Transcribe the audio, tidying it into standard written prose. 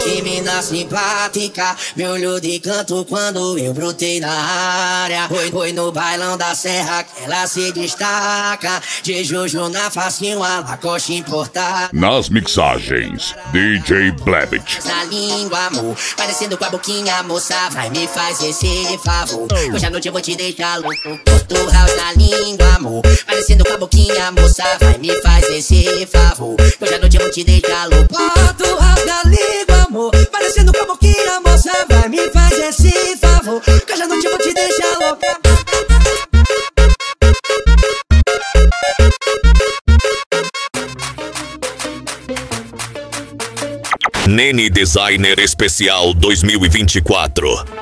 Que mina simpática, me olhou de canto quando eu brotei na área. Foi no bailão da serra que ela se destaca. De Jojo na facinho, a Lacoste importada. Nas mixagens, DJ Blebit. Na língua, amor, parecendo com a boquinha, moça, vai me faz esse favor. Hoje à noite eu vou te deixar louco. Porto House na língua, amor, parecendo com a boquinha, moça, vai me faz esse favor. Hoje à noite eu vou te deixar louco. Porto House na língua, amor, parecendo com a boquinha, moça, vai me faz esse favor. Hoje à noite eu vou te deixar louca. Nene Designer Especial 2024.